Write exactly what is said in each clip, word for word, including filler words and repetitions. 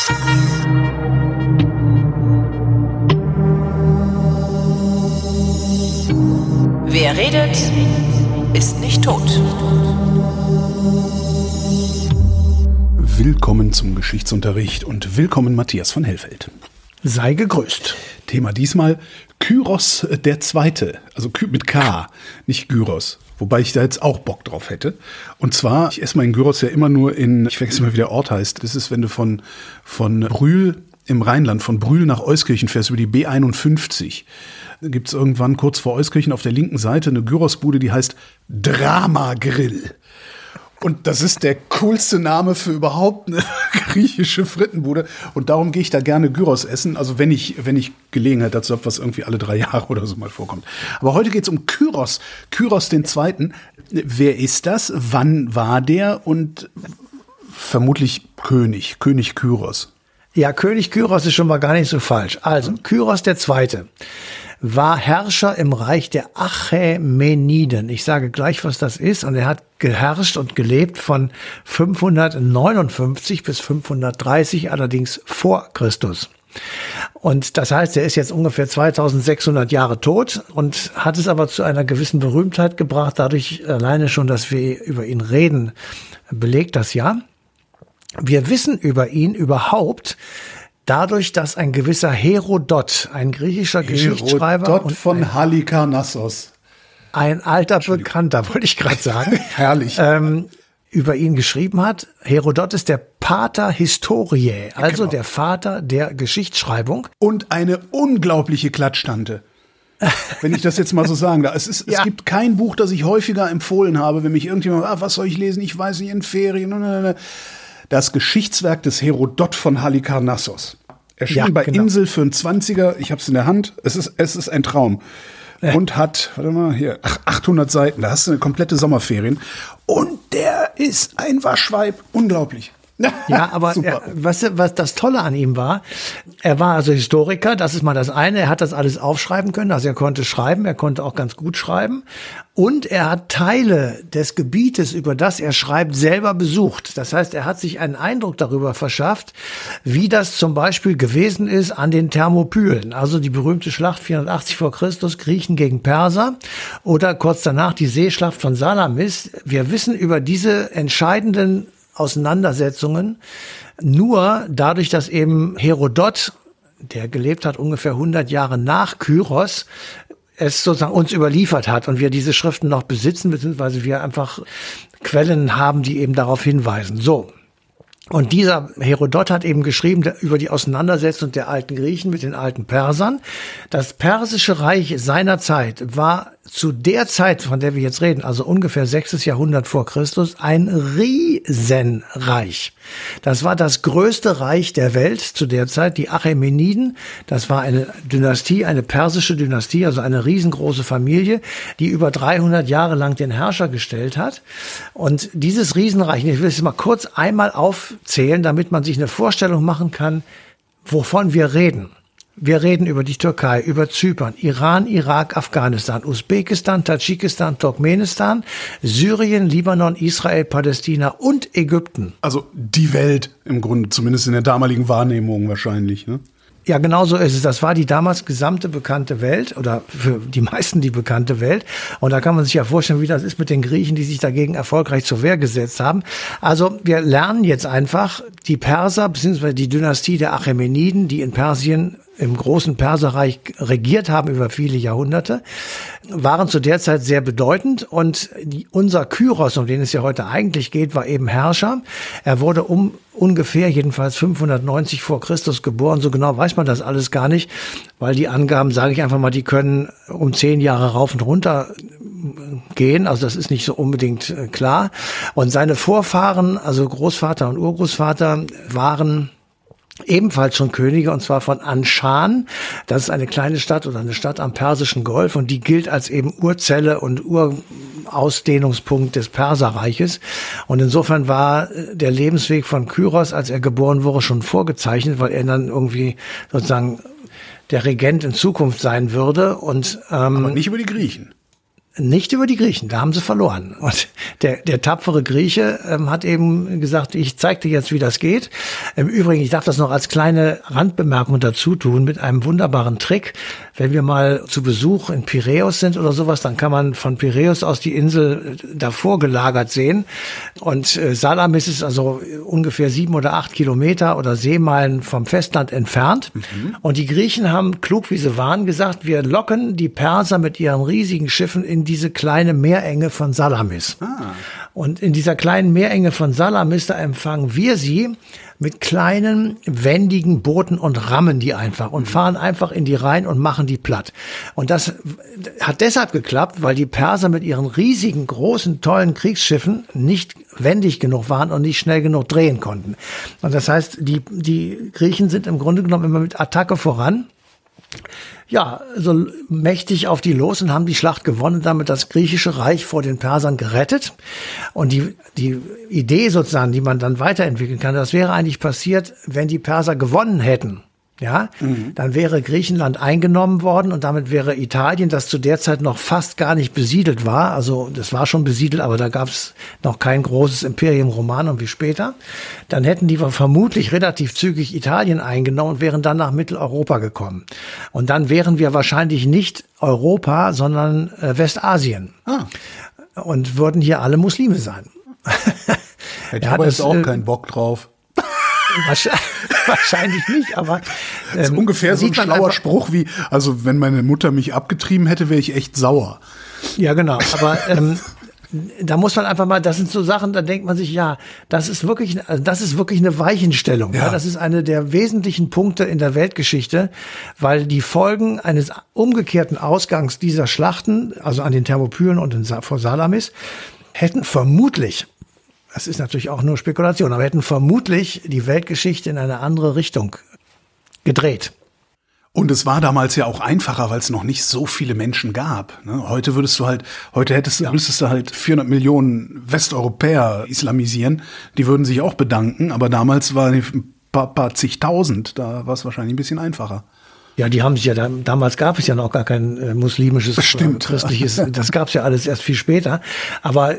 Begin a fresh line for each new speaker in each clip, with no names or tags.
Wer redet, ist nicht tot.
Willkommen zum Geschichtsunterricht und willkommen Matthias von Hellfeld.
Sei gegrüßt.
Thema diesmal Kyros der Zweite, also mit K, nicht Gyros. Wobei ich da jetzt auch Bock drauf hätte. Und zwar, ich esse meinen Gyros ja immer nur in, ich vergesse mal, wie der Ort heißt. Das ist, wenn du von, von Brühl im Rheinland, von Brühl nach Euskirchen fährst, über die B einundfünfzig. Da gibt es irgendwann kurz vor Euskirchen auf der linken Seite eine Gyrosbude, die heißt Drama Grill. Und das ist der coolste Name für überhaupt eine griechische Frittenbude. Und darum gehe ich da gerne Gyros essen. Also wenn ich, wenn ich Gelegenheit dazu habe, was irgendwie alle drei Jahre oder so mal vorkommt. Aber heute geht es um Kyros. Kyros den Zweiten. Wer ist das? Wann war der? Und vermutlich König. König Kyros.
Ja, König Kyros ist schon mal gar nicht so falsch. Also, Kyros der Zweite war Herrscher im Reich der Achämeniden. Ich sage gleich, was das ist. Und er hat geherrscht und gelebt von fünfhundertneunundfünfzig bis fünfhundertdreißig, allerdings vor Christus. Und das heißt, er ist jetzt ungefähr zweitausendsechshundert Jahre tot und hat es aber zu einer gewissen Berühmtheit gebracht. Dadurch alleine schon, dass wir über ihn reden, belegt das ja. Wir wissen über ihn überhaupt dadurch, dass ein gewisser Herodot, ein griechischer Geschichtsschreiber
Herodot
und
von Halikarnassos,
ein alter Bekannter, wollte ich gerade sagen,
herrlich,
ähm, über ihn geschrieben hat. Herodot ist der Pater Historiae, also
genau.
der Vater der Geschichtsschreibung.
Und eine unglaubliche Klatschtante. Wenn ich das jetzt mal so sagen darf. Es, ist,
Ja.
es gibt kein Buch, das ich häufiger empfohlen habe, wenn mich irgendjemand, ah, was soll ich lesen, ich weiß nicht, in Ferien. Das Geschichtswerk des Herodot von Halikarnassos. Erschien
Ja,
bei
genau.
Insel für einen Zwanziger. Ich habe es in der Hand. Es ist, es ist ein Traum. Und hat, warte mal, hier, achthundert Seiten. Da hast du eine komplette Sommerferien. Und der ist ein Waschweib. Unglaublich.
Ja, aber er, was, was das Tolle an ihm war, er war also Historiker, das ist mal das eine, er hat das alles aufschreiben können, also er konnte schreiben, er konnte auch ganz gut schreiben und er hat Teile des Gebietes, über das er schreibt, selber besucht. Das heißt, er hat sich einen Eindruck darüber verschafft, wie das zum Beispiel gewesen ist an den Thermopylen, also die berühmte Schlacht vierhundertachtzig vor Christus, Griechen gegen Perser oder kurz danach die Seeschlacht von Salamis. Wir wissen über diese entscheidenden Auseinandersetzungen nur dadurch, dass eben Herodot, der gelebt hat ungefähr hundert Jahre nach Kyros, es sozusagen uns überliefert hat und wir diese Schriften noch besitzen, beziehungsweise wir einfach Quellen haben, die eben darauf hinweisen. So. Und dieser Herodot hat eben geschrieben über die Auseinandersetzung der alten Griechen mit den alten Persern. Das persische Reich seiner Zeit war zu der Zeit, von der wir jetzt reden, also ungefähr sechstes Jahrhundert vor Christus, ein Riesenreich. Das war das größte Reich der Welt zu der Zeit, die Achämeniden. Das war eine Dynastie, eine persische Dynastie, also eine riesengroße Familie, die über dreihundert Jahre lang den Herrscher gestellt hat. Und dieses Riesenreich, ich will es mal kurz einmal aufzählen, damit man sich eine Vorstellung machen kann, wovon wir reden. Wir reden über die Türkei, über Zypern, Iran, Irak, Afghanistan, Usbekistan, Tadschikistan, Turkmenistan, Syrien, Libanon, Israel, Palästina und Ägypten.
Also die Welt im Grunde, zumindest in der damaligen Wahrnehmung wahrscheinlich, ne?
Ja, genau so ist es. Das war die damals gesamte bekannte Welt oder für die meisten die bekannte Welt. Und da kann man sich ja vorstellen, wie das ist mit den Griechen, die sich dagegen erfolgreich zur Wehr gesetzt haben. Also wir lernen jetzt einfach, die Perser bzw. die Dynastie der Achämeniden, die in Persien im großen Perserreich regiert haben über viele Jahrhunderte, waren zu der Zeit sehr bedeutend. Und die, unser Kyros, um den es ja heute eigentlich geht, war eben Herrscher. Er wurde um ungefähr jedenfalls fünfhundertneunzig vor Christus geboren. So genau weiß man das alles gar nicht, weil die Angaben, sage ich einfach mal, die können um zehn Jahre rauf und runter gehen. Also das ist nicht so unbedingt klar. Und seine Vorfahren, also Großvater und Urgroßvater, waren ebenfalls schon Könige, und zwar von Anshan. Das ist eine kleine Stadt oder eine Stadt am Persischen Golf und die gilt als eben Urzelle und Urausdehnungspunkt des Perserreiches. Und insofern war der Lebensweg von Kyros, als er geboren wurde, schon vorgezeichnet, weil er dann irgendwie sozusagen der Regent in Zukunft sein würde. Und ähm,
aber nicht über die Griechen.
Nicht über die Griechen, da haben sie verloren. Und der, der tapfere Grieche ähm, hat eben gesagt, ich zeig dir jetzt, wie das geht. Im Übrigen, ich darf das noch als kleine Randbemerkung dazu tun, mit einem wunderbaren Trick. Wenn wir mal zu Besuch in Piräus sind oder sowas, dann kann man von Piräus aus die Insel davor gelagert sehen. Und äh, Salamis ist also ungefähr sieben oder acht Kilometer oder Seemeilen vom Festland entfernt. Mhm. Und die Griechen haben, klug wie sie waren, gesagt, wir locken die Perser mit ihren riesigen Schiffen in diese kleine Meerenge von Salamis. Ah. Und in dieser kleinen Meerenge von Salamis, da empfangen wir sie mit kleinen, wendigen Booten und rammen die einfach und fahren einfach in die Rhein und machen die platt. Und das hat deshalb geklappt, weil die Perser mit ihren riesigen, großen, tollen Kriegsschiffen nicht wendig genug waren und nicht schnell genug drehen konnten. Und das heißt, die, die Griechen sind im Grunde genommen immer mit Attacke voran. Ja, so mächtig auf die los und haben die Schlacht gewonnen, damit das griechische Reich vor den Persern gerettet. Und die, die Idee sozusagen, die man dann weiterentwickeln kann, das wäre eigentlich passiert, wenn die Perser gewonnen hätten. Ja, mhm. Dann wäre Griechenland eingenommen worden und damit wäre Italien, das zu der Zeit noch fast gar nicht besiedelt war, also das war schon besiedelt, aber da gab es noch kein großes Imperium Romanum wie später, dann hätten die vermutlich relativ zügig Italien eingenommen und wären dann nach Mitteleuropa gekommen. Und dann wären wir wahrscheinlich nicht Europa, sondern äh, Westasien. Ah. Und würden hier alle Muslime sein.
Hätte ich aber jetzt auch äh, keinen Bock drauf.
Wahrscheinlich nicht, aber ähm,
das ist ungefähr so ein schlauer Spruch wie, also wenn meine Mutter mich abgetrieben hätte, wäre ich echt sauer.
Ja, genau, aber ähm, da muss man einfach mal, das sind so Sachen, da denkt man sich, ja, das ist wirklich, also das ist wirklich eine Weichenstellung. Ja. Ja, das ist eine der wesentlichen Punkte in der Weltgeschichte, weil die Folgen eines umgekehrten Ausgangs dieser Schlachten, also an den Thermopylen und in, vor Salamis, hätten vermutlich, das ist natürlich auch nur Spekulation, aber hätten vermutlich die Weltgeschichte in eine andere Richtung gedreht.
Und es war damals ja auch einfacher, weil es noch nicht so viele Menschen gab. Ne? Heute würdest du halt, heute hättest, ja. müsstest du halt vierhundert Millionen Westeuropäer islamisieren. Die würden sich auch bedanken, aber damals war ein paar, paar zigtausend. Da war es wahrscheinlich ein bisschen einfacher.
Ja, die haben sich ja, da, damals gab es ja noch gar kein äh, muslimisches,
Stimmt.
Äh, christliches, das gab es ja alles erst viel später. Aber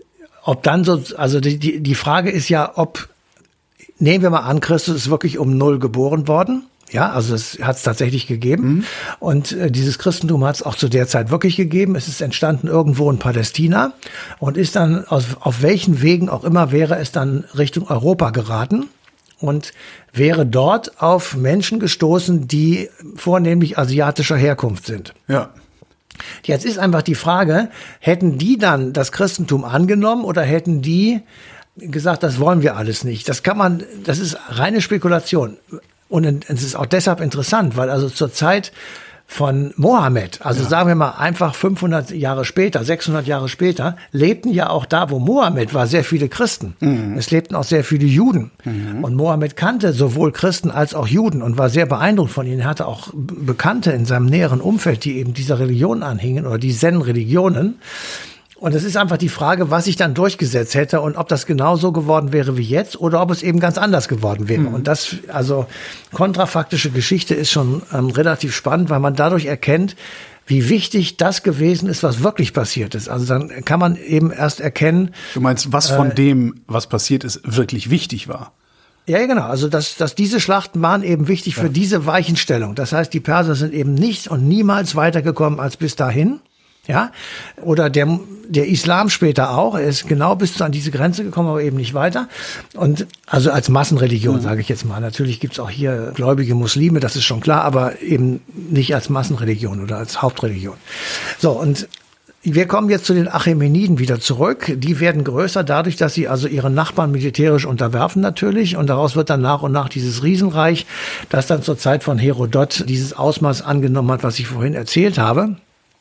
ob dann so, also die, die, die Frage ist ja, ob, nehmen wir mal an, Christus ist wirklich um null geboren worden. Ja, also es hat es tatsächlich gegeben. Mhm. Und äh, dieses Christentum hat es auch zu der Zeit wirklich gegeben. Es ist entstanden irgendwo in Palästina und ist dann, aus, auf welchen Wegen auch immer, wäre es dann Richtung Europa geraten und wäre dort auf Menschen gestoßen, die vornehmlich asiatischer Herkunft sind.
Ja.
Jetzt ist einfach die Frage, hätten die dann das Christentum angenommen oder hätten die gesagt, das wollen wir alles nicht? Das kann man, das ist reine Spekulation. Und es ist auch deshalb interessant, weil also zur Zeit von Mohammed, also ja. sagen wir mal einfach fünfhundert Jahre später, sechshundert Jahre später, lebten ja auch da, wo Mohammed war, sehr viele Christen. Mhm. Es lebten auch sehr viele Juden. Mhm. Und Mohammed kannte sowohl Christen als auch Juden und war sehr beeindruckt von ihnen. Er hatte auch Bekannte in seinem näheren Umfeld, die eben dieser Religion anhingen oder die Zen-Religionen. Und es ist einfach die Frage, was sich dann durchgesetzt hätte und ob das genau so geworden wäre wie jetzt oder ob es eben ganz anders geworden wäre. Mhm. Und das, also kontrafaktische Geschichte ist schon ähm, relativ spannend, weil man dadurch erkennt, wie wichtig das gewesen ist, was wirklich passiert ist. Also dann kann man eben erst erkennen.
Du meinst, was von äh, dem, was passiert ist, wirklich wichtig war?
Ja, genau. Also, dass, dass diese Schlachten waren eben wichtig ja. für diese Weichenstellung. Das heißt, die Perser sind eben nicht und niemals weitergekommen als bis dahin. Ja, oder der, der Islam später auch. Er ist genau bis an diese Grenze gekommen, aber eben nicht weiter. Und also als Massenreligion, mhm. sage ich jetzt mal. Natürlich gibt's auch hier gläubige Muslime, das ist schon klar, aber eben nicht als Massenreligion oder als Hauptreligion. So, und wir kommen jetzt zu den Achämeniden wieder zurück. Die werden größer dadurch, dass sie also ihre Nachbarn militärisch unterwerfen natürlich. Und daraus wird dann nach und nach dieses Riesenreich, das dann zur Zeit von Herodot dieses Ausmaß angenommen hat, was ich vorhin erzählt habe.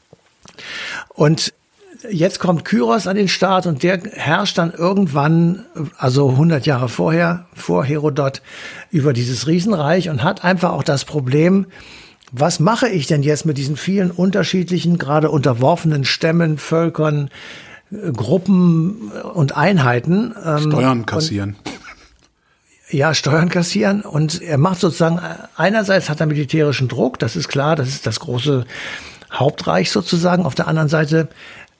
Und jetzt kommt Kyros an den Start und der herrscht dann irgendwann, also hundert Jahre vorher, vor Herodot, über dieses Riesenreich und hat einfach auch das Problem, was mache ich denn jetzt mit diesen vielen unterschiedlichen, gerade unterworfenen Stämmen, Völkern, Gruppen und Einheiten?
Steuern kassieren.
Und, ja, Steuern kassieren. Und er macht sozusagen, einerseits hat er militärischen Druck, das ist klar, das ist das große Hauptreich sozusagen. Auf der anderen Seite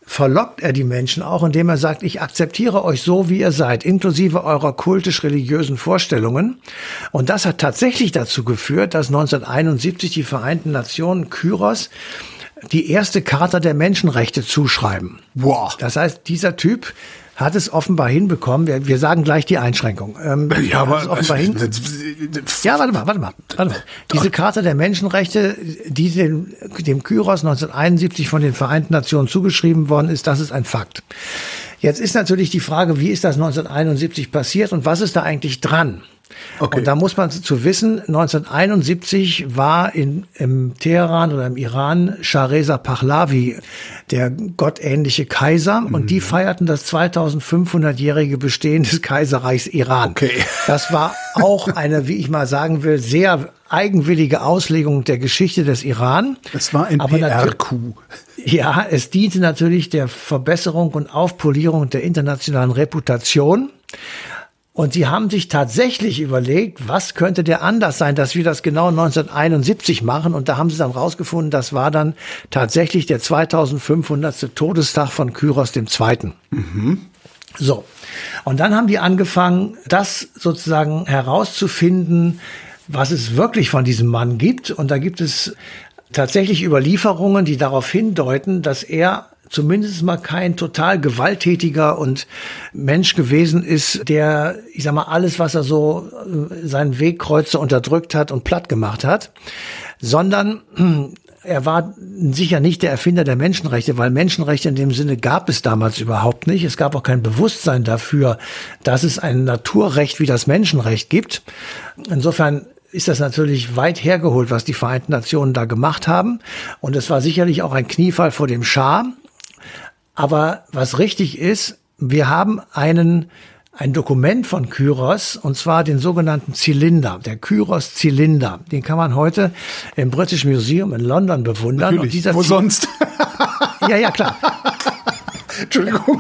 verlockt er die Menschen auch, indem er sagt, ich akzeptiere euch so, wie ihr seid, inklusive eurer kultisch-religiösen Vorstellungen. Und das hat tatsächlich dazu geführt, dass neunzehnhunderteinundsiebzig die Vereinten Nationen Kyros die erste Charta der Menschenrechte zuschreiben.
Wow.
Das heißt, dieser Typ hat es offenbar hinbekommen. Wir, wir sagen gleich die Einschränkung. Ähm,
ja, aber
es offenbar hin ja, warte mal, warte mal, warte mal. Diese Charta der Menschenrechte, die dem, dem Kyros neunzehnhunderteinundsiebzig von den Vereinten Nationen zugeschrieben worden ist, das ist ein Fakt. Jetzt ist natürlich die Frage, wie ist das neunzehnhunderteinundsiebzig passiert und was ist da eigentlich dran? Okay. Und da muss man zu wissen, neunzehnhunderteinundsiebzig war in, im Teheran oder im Iran Schah Reza Pahlavi, der gottähnliche Kaiser, mhm. und die feierten das zweitausendfünfhundertjährige Bestehen des Kaiserreichs Iran. Okay. Das war auch eine, wie ich mal sagen will, sehr eigenwillige Auslegung der Geschichte des Iran.
Es war ein P R-Coup.
Ja, es diente natürlich der Verbesserung und Aufpolierung der internationalen Reputation. Und sie haben sich tatsächlich überlegt, was könnte der Anlass sein, dass wir das genau neunzehnhunderteinundsiebzig machen. Und da haben sie dann rausgefunden, das war dann tatsächlich der zweitausendfünfhundertste Todestag von Kyros der Zweite. Mhm. So. Und dann haben die angefangen, das sozusagen herauszufinden, was es wirklich von diesem Mann gibt. Und da gibt es tatsächlich Überlieferungen, die darauf hindeuten, dass er zumindest mal kein total gewalttätiger und Mensch gewesen ist, der, ich sag mal, alles, was er so seinen Wegkreuzer unterdrückt hat und platt gemacht hat, sondern er war sicher nicht der Erfinder der Menschenrechte, weil Menschenrechte in dem Sinne gab es damals überhaupt nicht. Es gab auch kein Bewusstsein dafür, dass es ein Naturrecht wie das Menschenrecht gibt. Insofern ist das natürlich weit hergeholt, was die Vereinten Nationen da gemacht haben. Und es war sicherlich auch ein Kniefall vor dem Schah. Aber was richtig ist, wir haben einen, ein Dokument von Kyros, und zwar den sogenannten Zylinder, der Kyros-Zylinder. Den kann man heute im British Museum in London bewundern.
Natürlich,
und dieser
wo
Zy-
sonst?
Ja, ja, klar.
Entschuldigung.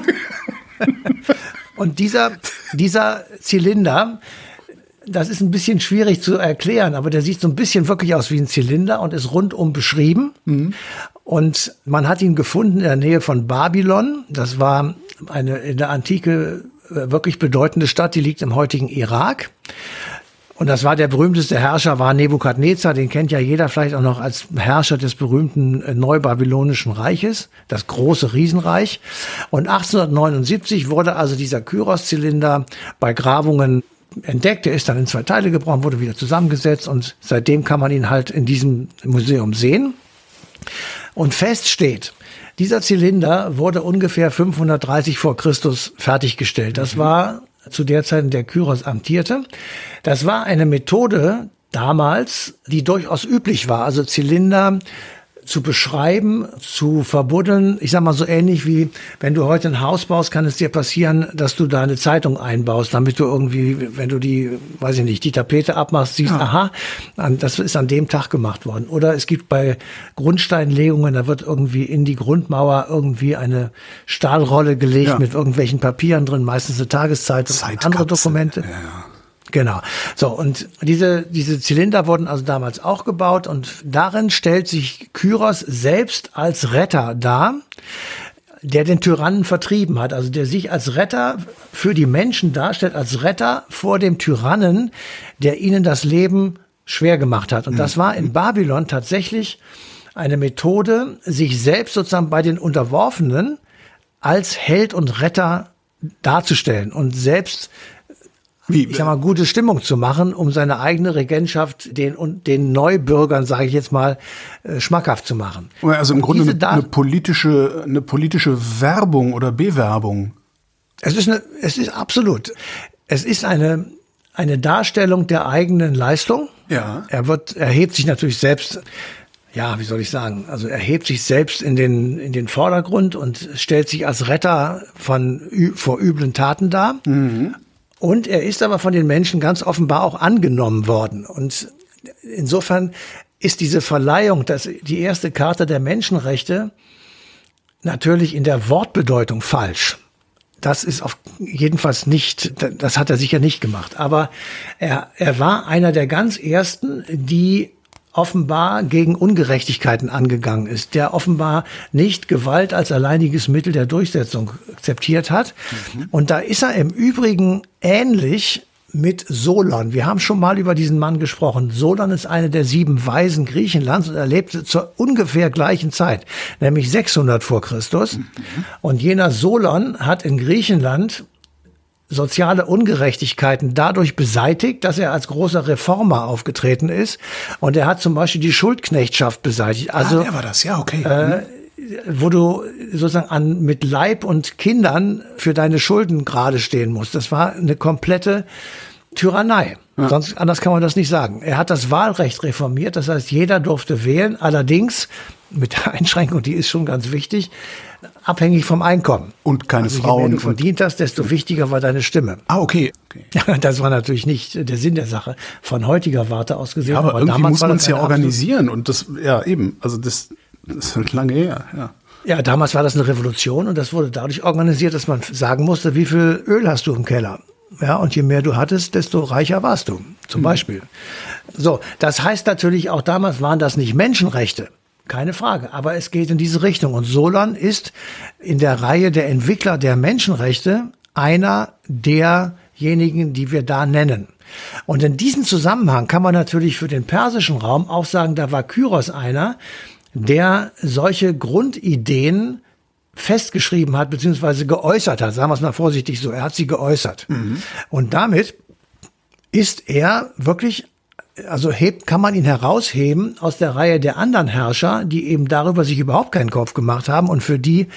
Und dieser, dieser Zylinder, das ist ein bisschen schwierig zu erklären, aber der sieht so ein bisschen wirklich aus wie ein Zylinder und ist rundum beschrieben. Mhm. Und man hat ihn gefunden in der Nähe von Babylon. Das war eine in der Antike wirklich bedeutende Stadt, die liegt im heutigen Irak. Und das war der berühmteste Herrscher, war Nebukadnezar, den kennt ja jeder vielleicht auch noch als Herrscher des berühmten Neubabylonischen Reiches, das große Riesenreich. Und achtzehnhundertneunundsiebzig wurde also dieser Kyros-Zylinder bei Grabungen entdeckt. Er ist dann in zwei Teile gebrochen, wurde wieder zusammengesetzt und seitdem kann man ihn halt in diesem Museum sehen. Und fest steht, dieser Zylinder wurde ungefähr fünfhundertdreißig vor Christus fertiggestellt. Das war zu der Zeit, in der Kyros amtierte. Das war eine Methode damals, die durchaus üblich war. Also Zylinder zu beschreiben, zu verbuddeln. Ich sag mal so ähnlich wie, wenn du heute ein Haus baust, kann es dir passieren, dass du da eine Zeitung einbaust, damit du irgendwie, wenn du die, weiß ich nicht, die Tapete abmachst, siehst, ja. aha, das ist an dem Tag gemacht worden. Oder es gibt bei Grundsteinlegungen, da wird irgendwie in die Grundmauer irgendwie eine Stahlrolle gelegt ja. mit irgendwelchen Papieren drin, meistens eine Tageszeitung, andere Dokumente. Ja, ja. Genau. So, und diese, diese Zylinder wurden also damals auch gebaut und darin stellt sich Kyros selbst als Retter dar, der den Tyrannen vertrieben hat, also der sich als Retter für die Menschen darstellt, als Retter vor dem Tyrannen, der ihnen das Leben schwer gemacht hat. Und das war in Babylon tatsächlich eine Methode, sich selbst sozusagen bei den Unterworfenen als Held und Retter darzustellen und selbst Wie? ich sag mal, gute Stimmung zu machen, um seine eigene Regentschaft den und den Neubürgern, sage ich jetzt mal, äh, schmackhaft zu machen.
Also im Grunde eine, eine politische, eine politische Werbung oder Bewerbung.
Es ist eine, es ist absolut. Es ist eine eine Darstellung der eigenen Leistung.
Ja.
Er wird, er hebt sich natürlich selbst. Ja, wie soll ich sagen? Also er hebt sich selbst in den in den Vordergrund und stellt sich als Retter von vor üblen Taten dar. Mhm. Und er ist aber von den Menschen ganz offenbar auch angenommen worden. Und insofern ist diese Verleihung, dass die erste Charta der Menschenrechte natürlich in der Wortbedeutung falsch. Das ist auf jedenfalls nicht, das hat er sicher nicht gemacht. Aber er, er war einer der ganz ersten, die offenbar gegen Ungerechtigkeiten angegangen ist, der offenbar nicht Gewalt als alleiniges Mittel der Durchsetzung akzeptiert hat. Mhm. Und da ist er im Übrigen ähnlich mit Solon. Wir haben schon mal über diesen Mann gesprochen. Solon ist eine der sieben Weisen Griechenlands und er lebte zur ungefähr gleichen Zeit, nämlich sechshundert vor Christus. Mhm. Und jener Solon hat in Griechenland soziale Ungerechtigkeiten dadurch beseitigt, dass er als großer Reformer aufgetreten ist. Und er hat zum Beispiel die Schuldknechtschaft beseitigt. Also,
ah, er war das, ja, okay.
Äh, wo du sozusagen an, mit Leib und Kindern für deine Schulden gerade stehen musst. Das war eine komplette Tyrannei. Ja. Sonst, anders kann man das nicht sagen. Er hat das Wahlrecht reformiert. Das heißt, jeder durfte wählen. Allerdings, mit der Einschränkung, die ist schon ganz wichtig, abhängig vom Einkommen.
Und keine
also,
Frauen.
Je mehr du verdient hast, desto wichtiger war deine Stimme.
Ah, okay. okay.
Das war natürlich nicht der Sinn der Sache, von heutiger Warte aus gesehen.
Ja, aber, aber irgendwie
damals
muss man es ja organisieren.
Absolut.
Und das, ja, eben. Also das, das ist lange her, ja.
Ja, damals war das eine Revolution und das wurde dadurch organisiert, dass man sagen musste, wie viel Öl hast du im Keller? Ja, und je mehr du hattest, desto reicher warst du, zum mhm. Beispiel. So, das heißt natürlich, auch damals waren das nicht Menschenrechte. Keine Frage, aber es geht in diese Richtung. Und Solon ist in der Reihe der Entwickler der Menschenrechte einer derjenigen, die wir da nennen. Und in diesem Zusammenhang kann man natürlich für den persischen Raum auch sagen, da war Kyros einer, der solche Grundideen festgeschrieben hat, beziehungsweise geäußert hat. Sagen wir es mal vorsichtig so, er hat sie geäußert. Mhm. Und damit ist er wirklich, also hebt, kann man ihn herausheben aus der Reihe der anderen Herrscher, die eben darüber sich überhaupt keinen Kopf gemacht haben und für die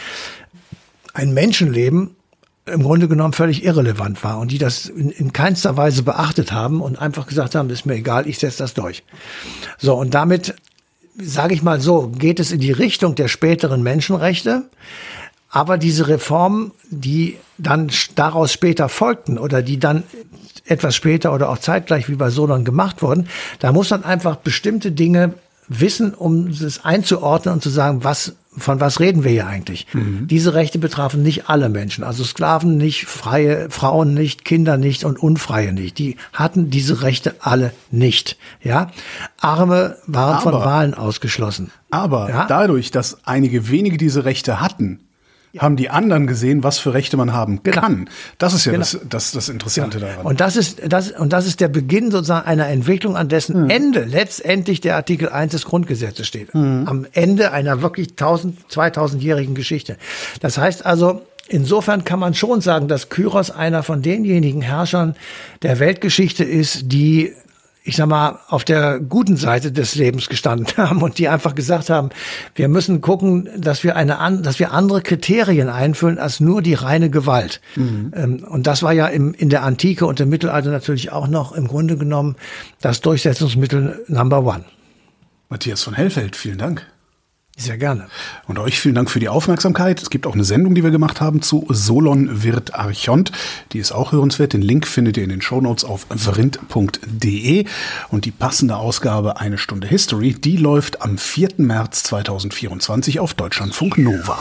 ein Menschenleben im Grunde genommen völlig irrelevant war und die das in, in keinster Weise beachtet haben und einfach gesagt haben, das ist mir egal, ich setze das durch. So, und damit, sage ich mal so, geht es in die Richtung der späteren Menschenrechte. Aber diese Reformen, die dann daraus später folgten oder die dann etwas später oder auch zeitgleich wie bei Solon gemacht wurden, da muss man einfach bestimmte Dinge wissen, um es einzuordnen und zu sagen, was, von was reden wir hier eigentlich? Mhm. Diese Rechte betrafen nicht alle Menschen, also Sklaven nicht, freie Frauen nicht, Kinder nicht und Unfreie nicht. Die hatten diese Rechte alle nicht. Ja, Arme waren aber, von Wahlen ausgeschlossen.
Aber
ja? dadurch,
dass einige wenige diese Rechte hatten, ja. haben die anderen gesehen, was für Rechte man haben
genau.
kann. Das ist ja
genau.
das, das, das Interessante
ja.
daran.
Und das ist, das, und das ist der Beginn sozusagen einer Entwicklung, an dessen mhm. Ende letztendlich der Artikel eins des Grundgesetzes steht. Mhm. Am Ende einer wirklich tausend, zweitausendjährigen Geschichte. Das heißt also, insofern kann man schon sagen, dass Kyros einer von denjenigen Herrschern der Weltgeschichte ist, die, ich sag mal, auf der guten Seite des Lebens gestanden haben und die einfach gesagt haben, wir müssen gucken, dass wir eine, dass wir andere Kriterien einfüllen als nur die reine Gewalt. Mhm. Und das war ja im, in der Antike und im Mittelalter natürlich auch noch im Grunde genommen das Durchsetzungsmittel Number One.
Matthias von Hellfeld, vielen Dank.
Sehr gerne.
Und euch vielen Dank für die Aufmerksamkeit. Es gibt auch eine Sendung, die wir gemacht haben zu Solon wird Archont. Die ist auch hörenswert. Den Link findet ihr in den Shownotes auf vrind punkt de. Und die passende Ausgabe Eine Stunde History, die läuft am vierten März zweitausendvierundzwanzig auf Deutschlandfunk Nova.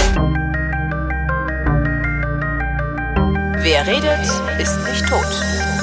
Wer redet, ist nicht tot.